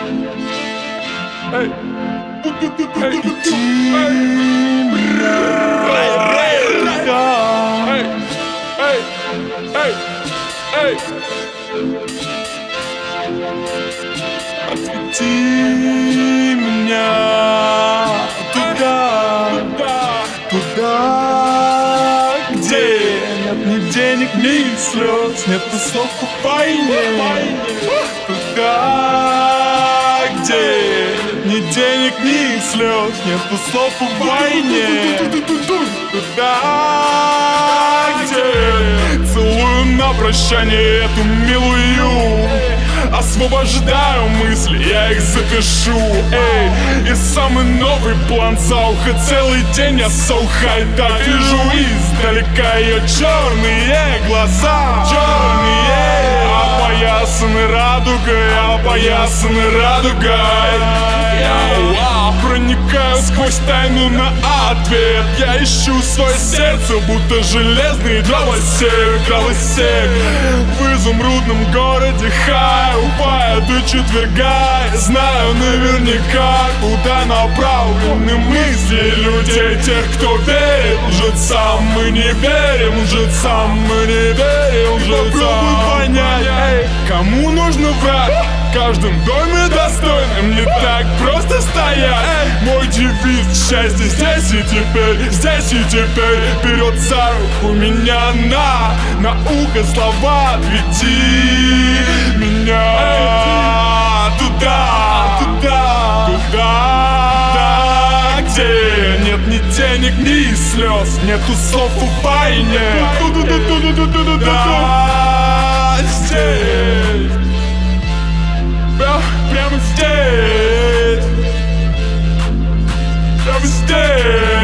Отведи меня туда, где нет ни денег, ни слез, нет слов по войне. Туда, где ни денег, ни слез, нет слов по войне. Туда, где целую на прощание эту милую, освобождаю мысли, я их запишу. И самый новый план за ухо. Целый день я сухой, так вижу издалека ее черные глаза. Черные, опоясаны радугой. Я проникаю сквозь тайну на ответ. Я ищу свое сердце, будто железный дровосек. В изумрудном городе хай-фай до четверга. Я знаю наверняка, куда направлены мысли людей. Тех, кто верит лжецам, мы не верим лжецам, мы не верим лжецам. Попробуй понять, кому нужно врать. В каждом доме достойным не так просто стоять. Мой девиз: счастье здесь и теперь, вперед за руку меня на ухо слова. Отведи меня туда, где нет ни денег, ни слез, нету слов о войне. Да, здесь, прямо здесь,